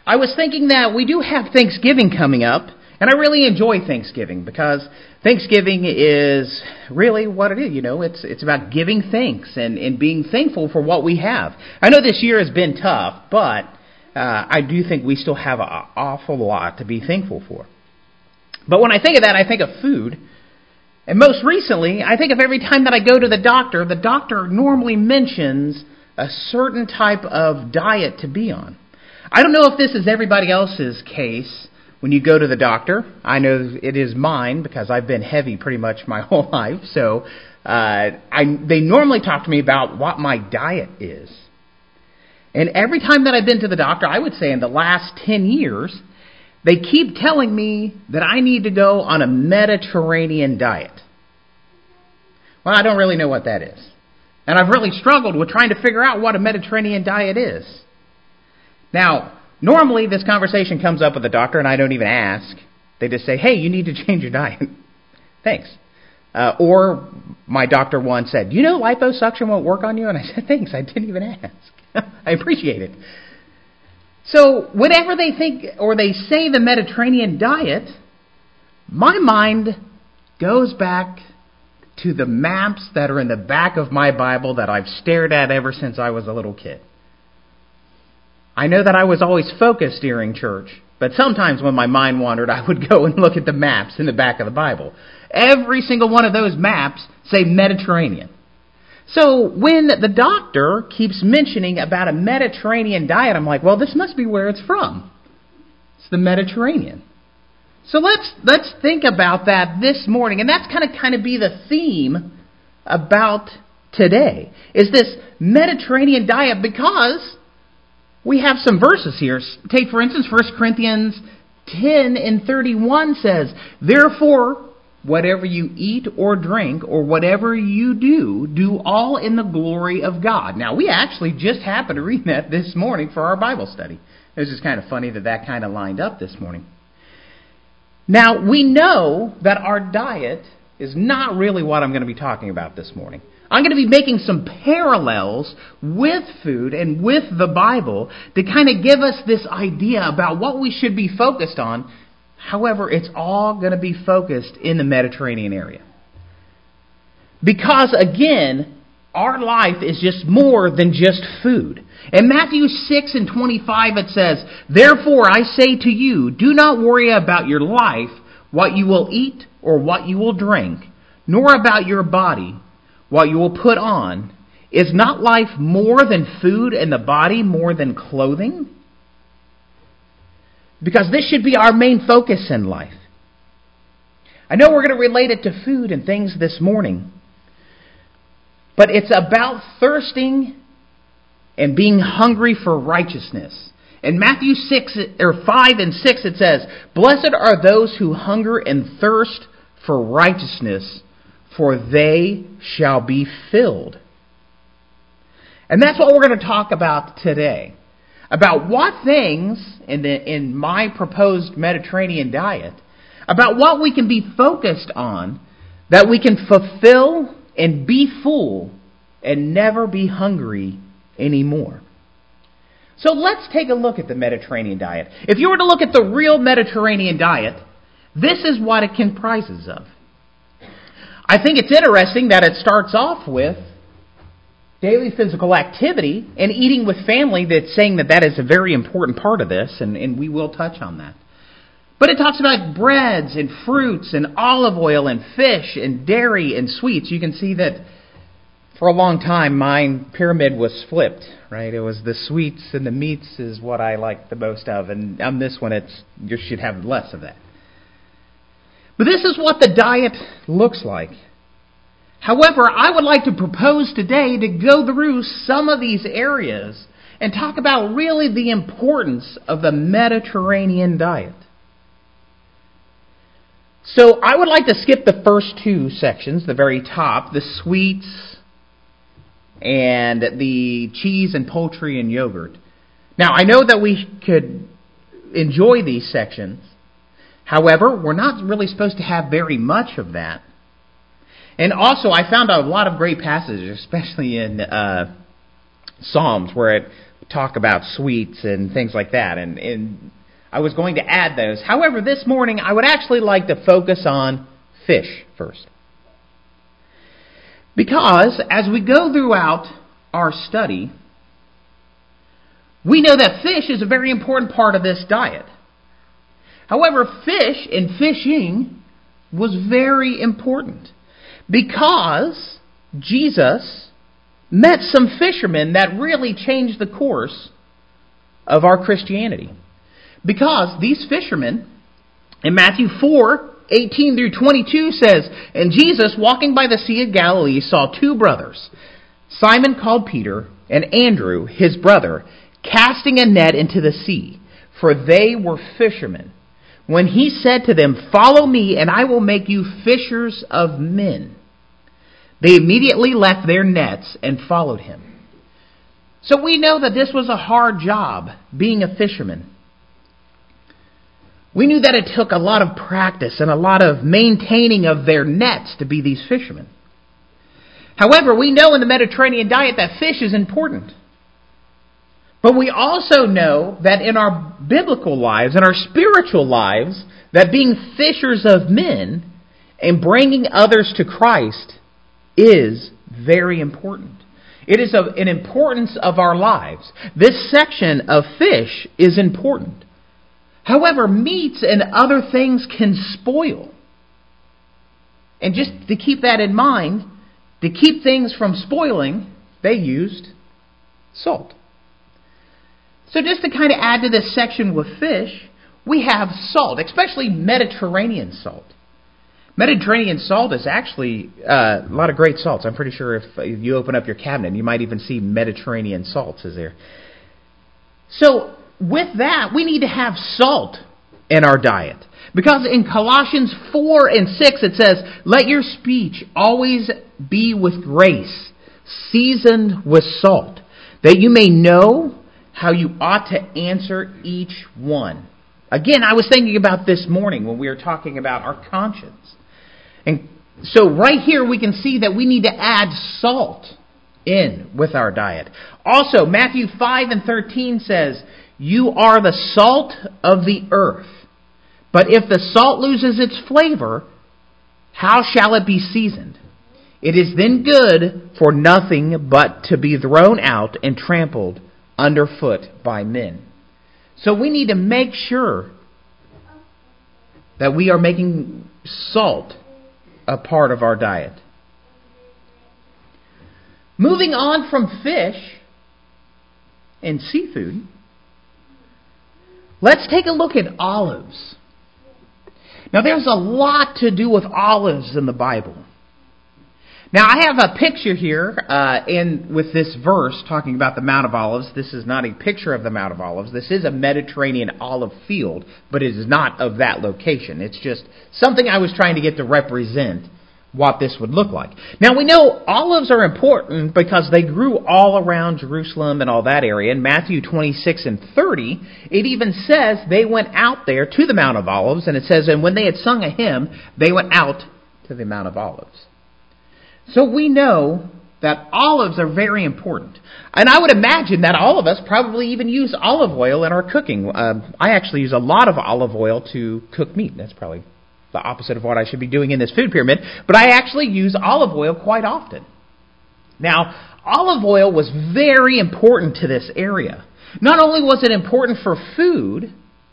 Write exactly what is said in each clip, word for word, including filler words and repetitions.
I was thinking that we do have Thanksgiving coming up, and I really enjoy Thanksgiving because Thanksgiving is really what it is. You know, it's it's about giving thanks and, and being thankful for what we have. I know this year has been tough, but uh, I do think we still have an awful lot to be thankful for. But when I think of that, I think of food. And most recently, I think of every time that I go to the doctor, the doctor normally mentions a certain type of diet to be on. I don't know if this is everybody else's case when you go to the doctor. I know it is mine because I've been heavy pretty much my whole life. So uh, I, they normally talk to me about what my diet is. And every time that I've been to the doctor, I would say in the last ten years, they keep telling me that I need to go on a Mediterranean diet. Well, I don't really know what that is. And I've really struggled with trying to figure out what a Mediterranean diet is. Now, normally this conversation comes up with the doctor and I don't even ask. They just say, hey, you need to change your diet. Thanks. Uh, or my doctor once said, you know liposuction won't work on you? And I said, thanks, I didn't even ask. I appreciate it. So whenever they think or they say the Mediterranean diet, my mind goes back to the maps that are in the back of my Bible that I've stared at ever since I was a little kid. I know that I was always focused during church, but sometimes when my mind wandered, I would go and look at the maps in the back of the Bible. Every single one of those maps say Mediterranean. So when the doctor keeps mentioning about a Mediterranean diet, I'm like, well, this must be where it's from. It's the Mediterranean. So let's let's think about that this morning, and that's kind of kind of be the theme about today. Is this Mediterranean diet, because we have some verses here. Take for instance First Corinthians ten and thirty-one says, therefore, whatever you eat or drink or whatever you do, do all in the glory of God. Now, we actually just happened to read that this morning for our Bible study. It was just kind of funny that that kind of lined up this morning. Now, we know that our diet is not really what I'm going to be talking about this morning. I'm going to be making some parallels with food and with the Bible to kind of give us this idea about what we should be focused on. However, it's all going to be focused in the Mediterranean area. Because, again, our life is just more than just food. In Matthew six and twenty-five it says, therefore I say to you, do not worry about your life, what you will eat or what you will drink, nor about your body, what you will put on. Is not life more than food and the body more than clothing? Because this should be our main focus in life. I know we're going to relate it to food and things this morning. But it's about thirsting and being hungry for righteousness. In Matthew six or five and six it says, blessed are those who hunger and thirst for righteousness, for they shall be filled. And that's what we're going to talk about today. About what things in the in my proposed Mediterranean diet, about what we can be focused on, that we can fulfill and be full and never be hungry anymore. So let's take a look at the Mediterranean diet. If you were to look at the real Mediterranean diet, this is what it comprises of. I think it's interesting that it starts off with daily physical activity and eating with family. That's saying that that is a very important part of this, and, and we will touch on that. But it talks about breads and fruits and olive oil and fish and dairy and sweets. You can see that for a long time my pyramid was flipped, right? It was the sweets and the meats is what I like the most of, and on this one it's you should have less of that. But this is what the diet looks like. However, I would like to propose today to go through some of these areas and talk about really the importance of the Mediterranean diet. So I would like to skip the first two sections, the very top, the sweets and the cheese and poultry and yogurt. Now, I know that we could enjoy these sections. However, we're not really supposed to have very much of that. And also, I found a lot of great passages, especially in uh, Psalms, where it talk about sweets and things like that, and, and I was going to add those. However, this morning I would actually like to focus on fish first. Because as we go throughout our study, we know that fish is a very important part of this diet. However, fish and fishing was very important because Jesus met some fishermen that really changed the course of our Christianity. Because these fishermen, in Matthew four, eighteen through twenty-two says, "And Jesus, walking by the Sea of Galilee, saw two brothers, Simon called Peter, and Andrew, his brother, casting a net into the sea, for they were fishermen. When he said to them, 'Follow me, and I will make you fishers of men,' they immediately left their nets and followed him." So we know that this was a hard job, being a fisherman. We knew that it took a lot of practice and a lot of maintaining of their nets to be these fishermen. However, we know in the Mediterranean diet that fish is important. But we also know that in our biblical lives, in our spiritual lives, that being fishers of men and bringing others to Christ is very important. It is of an importance of our lives. This section of fish is important. However, meats and other things can spoil. And just to keep that in mind, to keep things from spoiling, they used salt. So just to kind of add to this section with fish, we have salt, especially Mediterranean salt. Mediterranean salt is actually uh, a lot of great salts. I'm pretty sure if you open up your cabinet, you might even see Mediterranean salts is there. So with that, we need to have salt in our diet. Because in Colossians four and six it says, "Let your speech always be with grace, seasoned with salt, that you may know how you ought to answer each one." Again, I was thinking about this morning when we were talking about our conscience. And so right here we can see that we need to add salt in with our diet. Also, Matthew five and thirteen says, "You are the salt of the earth. But if the salt loses its flavor, how shall it be seasoned? It is then good for nothing but to be thrown out and trampled underfoot by men." So we need to make sure that we are making salt a part of our diet. Moving on from fish and seafood, let's take a look at olives. Now, there's a lot to do with olives in the Bible. Now, I have a picture here uh, in with this verse talking about the Mount of Olives. This is not a picture of the Mount of Olives. This is a Mediterranean olive field, but it is not of that location. It's just something I was trying to get to represent what this would look like. Now, we know olives are important because they grew all around Jerusalem and all that area. In Matthew twenty-six and thirty, it even says they went out there to the Mount of Olives, and it says, "And when they had sung a hymn, they went out to the Mount of Olives." So we know that olives are very important. And I would imagine that all of us probably even use olive oil in our cooking. Uh, I actually use a lot of olive oil to cook meat. That's probably the opposite of what I should be doing in this food pyramid. But I actually use olive oil quite often. Now, olive oil was very important to this area. Not only was it important for food,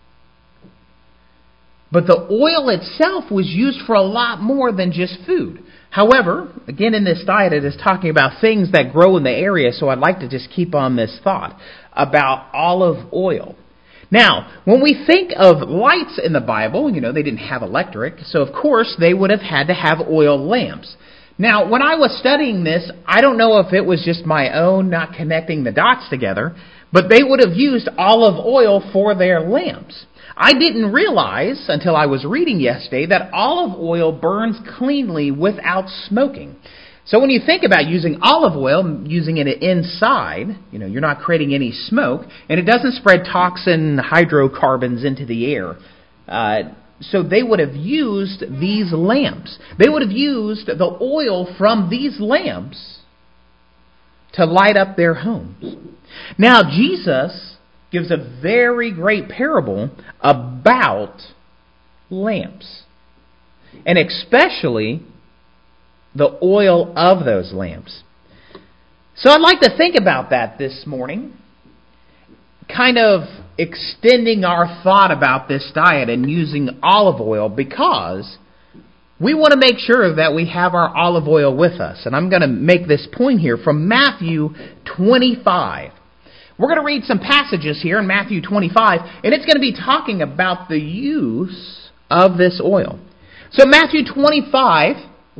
but the oil itself was used for a lot more than just food. However, again in this diet it is talking about things that grow in the area, so I'd like to just keep on this thought about olive oil. Now, when we think of lights in the Bible, you know, they didn't have electric, so of course they would have had to have oil lamps. Now, when I was studying this, I don't know if it was just my own not connecting the dots together, but they would have used olive oil for their lamps. I didn't realize until I was reading yesterday that olive oil burns cleanly without smoking. So when you think about using olive oil, using it inside, you know, you're not creating any smoke, and it doesn't spread toxin hydrocarbons into the air. Uh, so they would have used these lamps. They would have used the oil from these lamps to light up their homes. Now, Jesus gives a very great parable about lamps, and especially the oil of those lamps. So I'd like to think about that this morning, kind of extending our thought about this diet and using olive oil, because we want to make sure that we have our olive oil with us. And I'm going to make this point here from Matthew twenty-five. We're going to read some passages here in Matthew twenty-five, and it's going to be talking about the use of this oil. So Matthew twenty-five,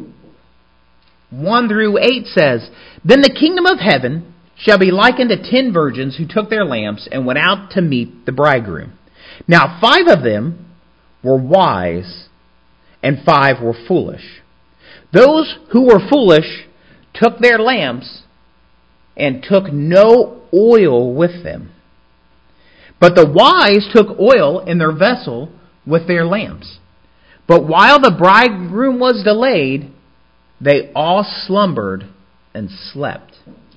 one through eight says, "Then the kingdom of heaven shall be likened to ten virgins who took their lamps and went out to meet the bridegroom. Now five of them were wise, and five were foolish. Those who were foolish took their lamps and took no oil with them. But the wise took oil in their vessel with their lamps. But while the bridegroom was delayed, they all slumbered and slept.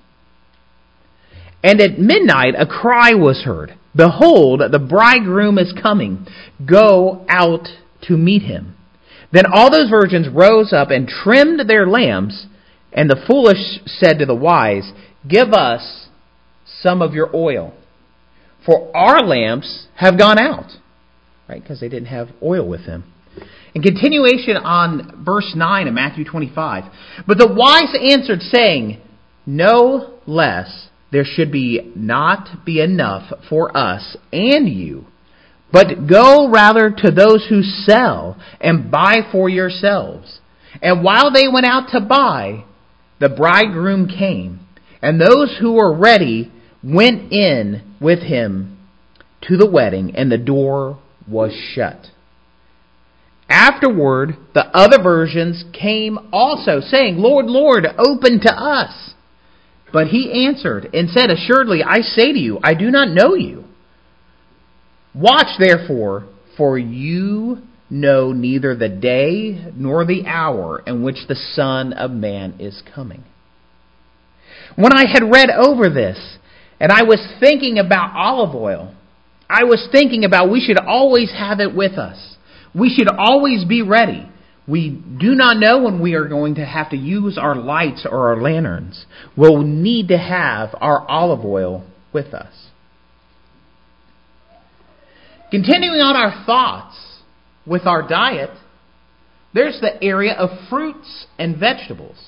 And at midnight a cry was heard, 'Behold, the bridegroom is coming. Go out to meet him.' Then all those virgins rose up and trimmed their lamps, and the foolish said to the wise, 'Give us some of your oil, for our lamps have gone out.'" Right, because they didn't have oil with them. In continuation on verse nine of Matthew twenty-five, "But the wise answered, saying, No less there should be not be enough for us and you, but go rather to those who sell and buy for yourselves. And while they went out to buy, the bridegroom came, and those who were ready went in with him to the wedding, and the door was shut. Afterward, the other virgins came also, saying, Lord, Lord, open to us. But he answered and said, Assuredly, I say to you, I do not know you. Watch therefore, for you know neither the day nor the hour in which the Son of Man is coming." When I had read over this, and I was thinking about olive oil, I was thinking about we should always have it with us. We should always be ready. We do not know when we are going to have to use our lights or our lanterns. We'll need to have our olive oil with us. Continuing on our thoughts with our diet, there's the area of fruits and vegetables.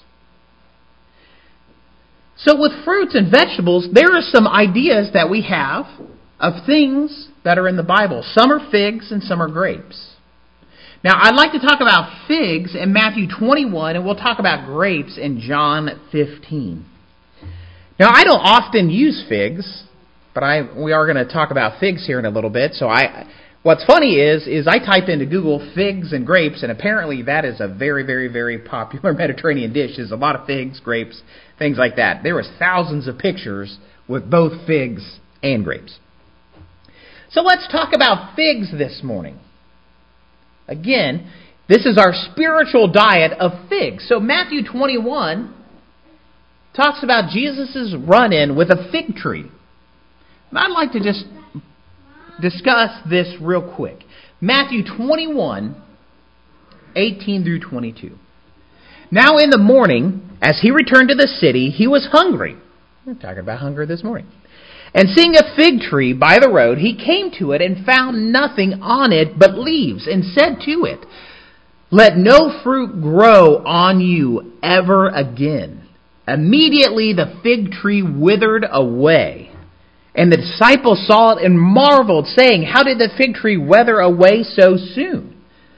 So with fruits and vegetables, there are some ideas that we have of things that are in the Bible. Some are figs and some are grapes. Now, I'd like to talk about figs in Matthew twenty-one, and we'll talk about grapes in John fifteen. Now, I don't often use figs, but I we are going to talk about figs here in a little bit. So, I what's funny is is I type into Google figs and grapes, and apparently that is a very, very, very popular Mediterranean dish. There's a lot of figs, grapes, things like that. There was thousands of pictures with both figs and grapes. So, let's talk about figs this morning. Again, this is our spiritual diet of figs. So Matthew twenty-one talks about Jesus' run-in with a fig tree. And I'd like to just discuss this real quick. Matthew twenty-one, eighteen through twenty-two. Now in the morning, as he returned to the city, he was hungry. We're talking about hunger this morning. And seeing a fig tree by the road, he came to it and found nothing on it but leaves, and said to it, Let no fruit grow on you ever again. Immediately the fig tree withered away. And the disciples saw it and marveled, saying, How did the fig tree wither away so soon?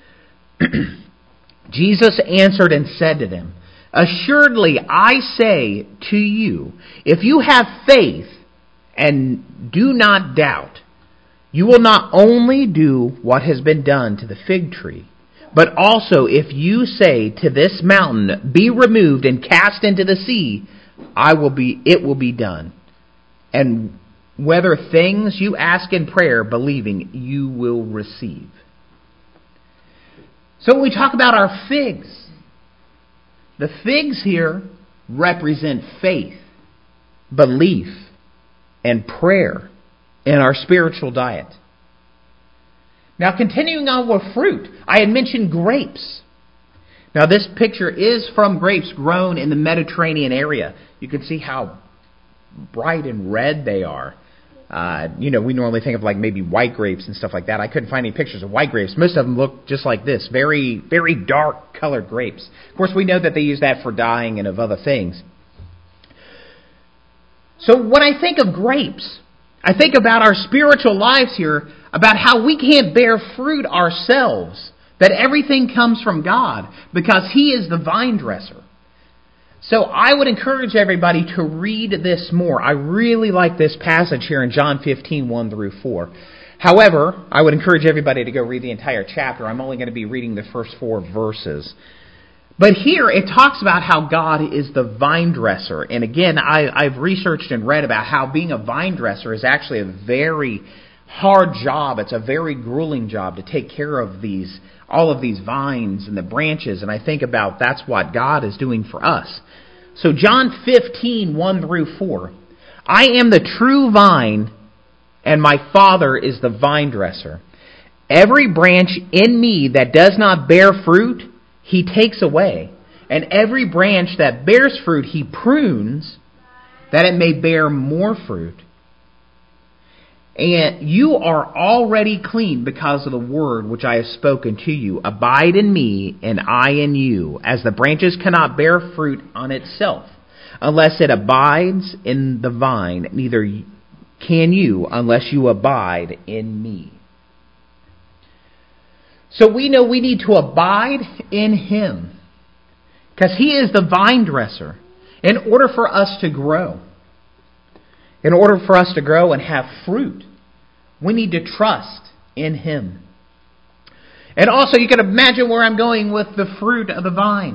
Jesus answered and said to them, Assuredly I say to you, if you have faith, and do not doubt, you will not only do what has been done to the fig tree, but also if you say to this mountain, Be removed and cast into the sea, I will be. it will be done. And whether things you ask in prayer, believing, you will receive. So when we talk about our figs, the figs here represent faith, belief, and prayer in our spiritual diet. Now, continuing on with fruit, I had mentioned grapes. Now, this picture is from grapes grown in the Mediterranean area. You can see how bright and red they are. Uh, you know, we normally think of like maybe white grapes and stuff like that. I couldn't find any pictures of white grapes. Most of them look just like this, very, very dark colored grapes. Of course, we know that they use that for dyeing and of other things. So when I think of grapes, I think about our spiritual lives here, about how we can't bear fruit ourselves, that everything comes from God because He is the vine dresser. So I would encourage everybody to read this more. I really like this passage here in John fifteen, one through four. However, I would encourage everybody to go read the entire chapter. I'm only going to be reading the first four verses. But here it talks about how God is the vine dresser. And again, I, I've researched and read about how being a vine dresser is actually a very hard job. It's a very grueling job to take care of these, all of these vines and the branches. And I think about that's what God is doing for us. So John fifteen, one through four. I am the true vine, and my Father is the vine dresser. Every branch in me that does not bear fruit, He takes away. And every branch that bears fruit, He prunes, that it may bear more fruit. And you are already clean because of the word which I have spoken to you. Abide in me, and I in you, as the branches cannot bear fruit on itself, unless it abides in the vine. Neither can you, unless you abide in me. So we know we need to abide in Him, because He is the vine dresser, in order for us to grow. In order for us to grow and have fruit, we need to trust in Him. And also, you can imagine where I'm going with the fruit of the vine.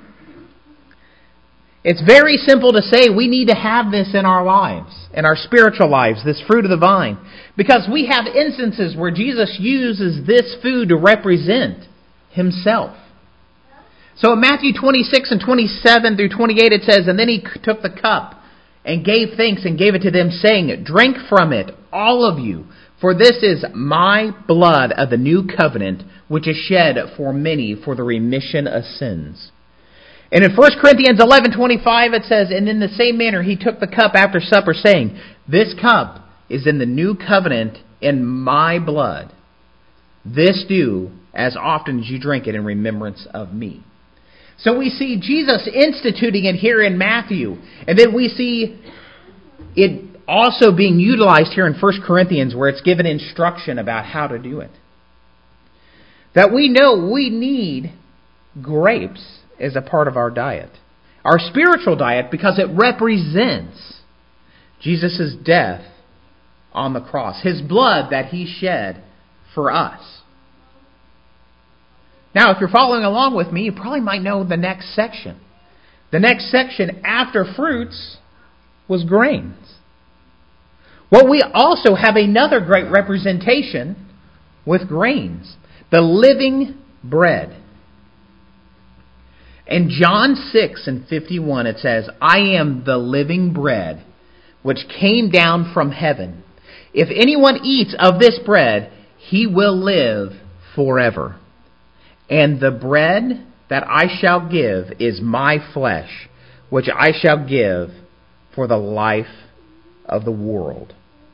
It's very simple to say we need to have this in our lives, in our spiritual lives, this fruit of the vine. Because we have instances where Jesus uses this food to represent Himself. So in Matthew twenty-six and twenty-seven through twenty-eight it says, and then He took the cup and gave thanks and gave it to them, saying, drink from it, all of you, for this is my blood of the new covenant, which is shed for many for the remission of sins. And in First Corinthians eleven twenty-five it says, and in the same manner He took the cup after supper, saying, this cup is in the new covenant in my blood. This do as often as you drink it in remembrance of me. So we see Jesus instituting it here in Matthew. And then we see it also being utilized here in First Corinthians, where it's given instruction about how to do it. That we know we need grapes as a part of our diet. Our spiritual diet, because it represents Jesus' death on the cross. His blood that He shed for us. Now, if you're following along with me, you probably might know the next section. The next section after fruits was grains. Well, we also have another great representation with grains. The living bread. In John six and fifty-one it says, I am the living bread which came down from heaven. If anyone eats of this bread, he will live forever. And the bread that I shall give is my flesh, which I shall give for the life of the world.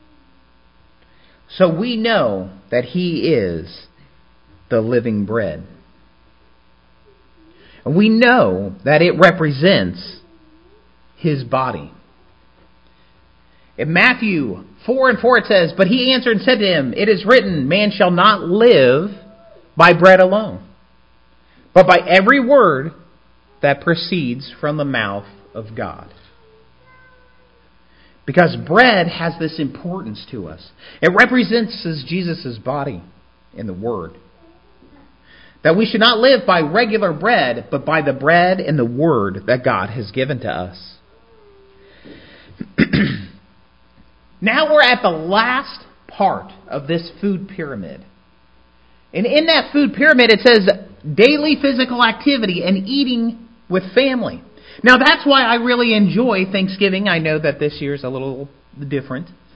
So we know that He is the living bread. And we know that it represents His body. In Matthew four and four it says, but He answered and said to him, it is written, man shall not live by bread alone, but by every word that proceeds from the mouth of God. Because bread has this importance to us. It represents Jesus' body in the Word. That we should not live by regular bread, but by the bread and the Word that God has given to us. Now we're at the last part of this food pyramid. And in that food pyramid it says daily physical activity and eating with family. Now that's why I really enjoy Thanksgiving. I know that this year's a little different.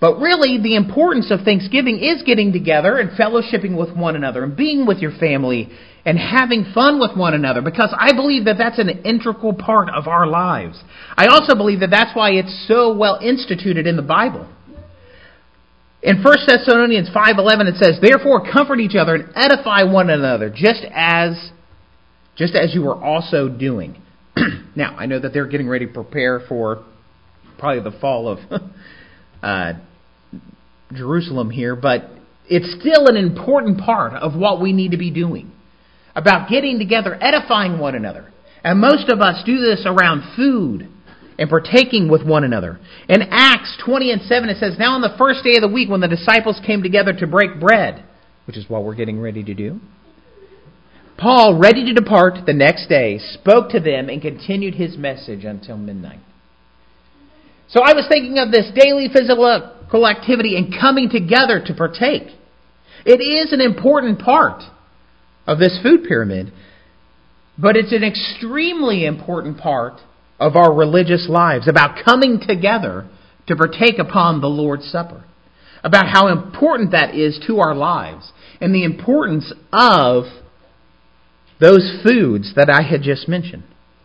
But really, the importance of Thanksgiving is getting together and fellowshipping with one another and being with your family and having fun with one another, because I believe that that's an integral part of our lives. I also believe that that's why it's so well instituted in the Bible. In First Thessalonians five eleven it says, "Therefore comfort each other and edify one another, just as just as you are also doing." Now, I know that they're getting ready to prepare for probably the fall of uh, Jerusalem here, but it's still an important part of what we need to be doing, about getting together, edifying one another. And most of us do this around food and partaking with one another. In Acts twenty and seven it says, "Now on the first day of the week when the disciples came together to break bread," which is what we're getting ready to do, "Paul, ready to depart the next day, spoke to them and continued his message until midnight." So I was thinking of this daily physical activity and coming together to partake. It is an important part of this food pyramid, but it's an extremely important part of our religious lives, about coming together to partake upon the Lord's Supper, about how important that is to our lives, and the importance of those foods that I had just mentioned.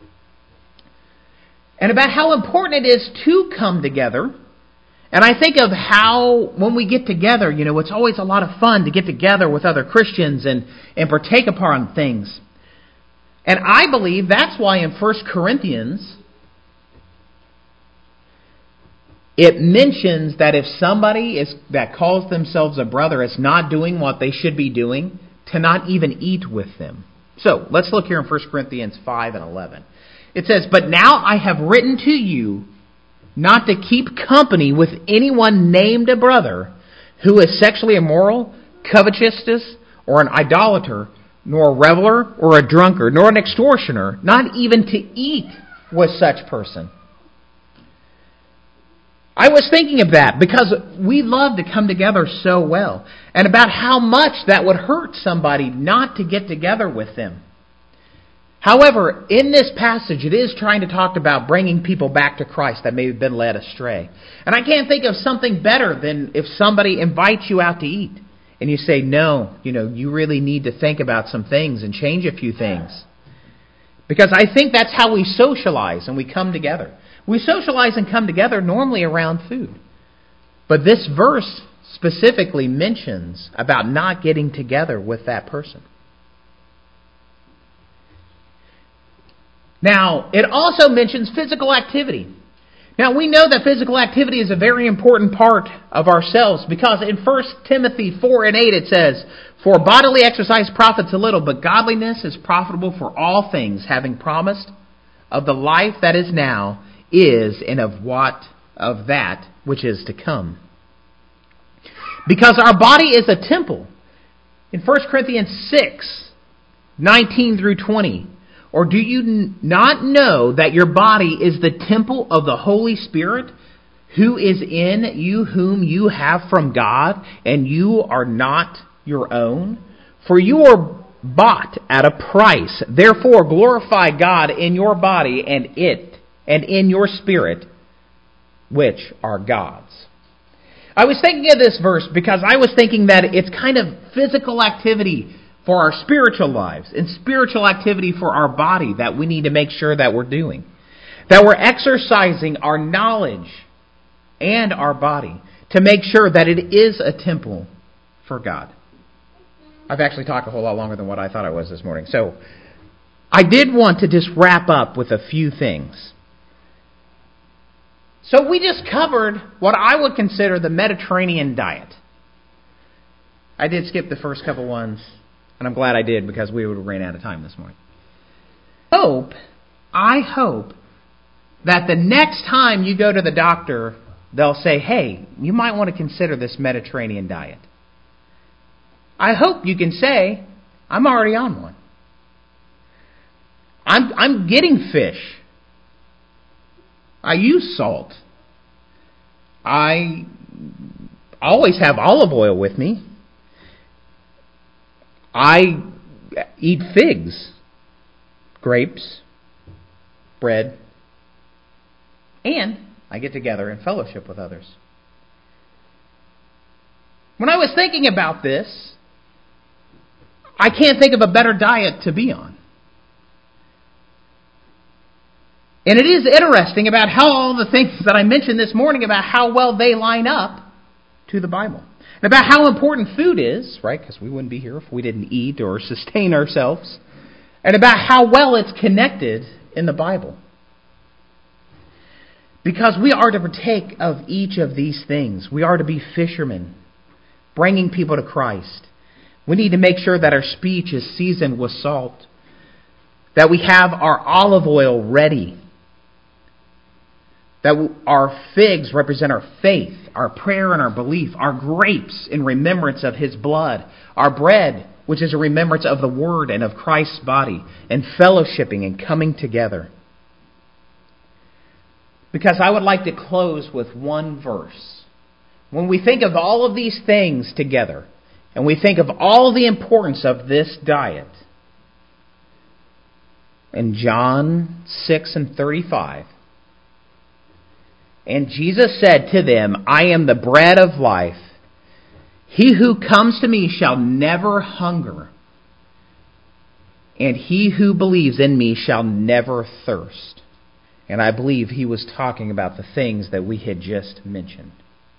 And about how important it is to come together. And I think of how, when we get together, you know, it's always a lot of fun to get together with other Christians and, and partake upon things. And I believe that's why in First Corinthians, it mentions that if somebody is that calls themselves a brother is not doing what they should be doing, to not even eat with them. So, let's look here in First Corinthians five and eleven. It says, "But now I have written to you not to keep company with anyone named a brother who is sexually immoral, covetous, or an idolater, nor a reveler, or a drunkard, nor an extortioner, not even to eat with such person." I was thinking of that because we love to come together so well, and about how much that would hurt somebody not to get together with them. However, in this passage, it is trying to talk about bringing people back to Christ that may have been led astray. And I can't think of something better than if somebody invites you out to eat and you say, "No, you know, you really need to think about some things and change a few things." Because I think that's how we socialize and we come together. We socialize and come together normally around food. But this verse specifically mentions about not getting together with that person. Now, it also mentions physical activity. Now, we know that physical activity is a very important part of ourselves because in First Timothy four and eight it says, "For bodily exercise profits a little, but godliness is profitable for all things, having promised of the life that is now, is, and of what of that which is to come." Because our body is a temple. In First Corinthians six, nineteen through twenty, "Or do you not know that your body is the temple of the Holy Spirit, who is in you, whom you have from God, and you are not your own? For you are bought at a price. Therefore glorify God in your body and it and in your spirit, which are God's." I was thinking of this verse because I was thinking that it's kind of physical activity for our spiritual lives and spiritual activity for our body that we need to make sure that we're doing. That we're exercising our knowledge and our body to make sure that it is a temple for God. I've actually talked a whole lot longer than what I thought I was this morning. So I did want to just wrap up with a few things. So we just covered what I would consider the Mediterranean diet. I did skip the first couple ones, and I'm glad I did because we would have ran out of time this morning. Hope, I hope that the next time you go to the doctor, they'll say, "Hey, you might want to consider this Mediterranean diet." I hope you can say, "I'm already on one. I'm, I'm getting fish. I use salt. I always have olive oil with me. I eat figs, grapes, bread, and I get together and fellowship with others." When I was thinking about this, I can't think of a better diet to be on. And it is interesting about how all the things that I mentioned this morning, about how well they line up to the Bible. And about how important food is, right? Because we wouldn't be here if we didn't eat or sustain ourselves. And about how well it's connected in the Bible. Because we are to partake of each of these things. We are to be fishermen, bringing people to Christ. We need to make sure that our speech is seasoned with salt. That we have our olive oil ready. That our figs represent our faith, our prayer and our belief. Our grapes in remembrance of His blood. Our bread, which is a remembrance of the Word and of Christ's body. And fellowshipping and coming together. Because I would like to close with one verse. When we think of all of these things together, and we think of all the importance of this diet, in John six and thirty-five, and Jesus said to them, I am the bread of life. He who comes to me shall never hunger, and he who believes in me shall never thirst. And I believe he was talking about the things that we had just mentioned.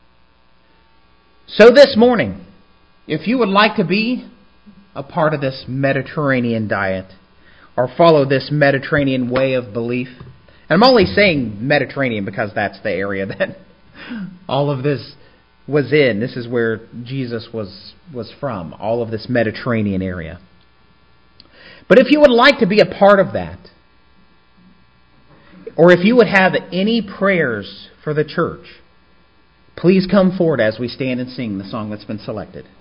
So this morning, if you would like to be a part of this Mediterranean diet, or follow this Mediterranean way of belief, and I'm only saying Mediterranean because that's the area that all of this was in. This is where Jesus was, was from, all of this Mediterranean area. But if you would like to be a part of that, or if you would have any prayers for the church, please come forward as we stand and sing the song that's been selected.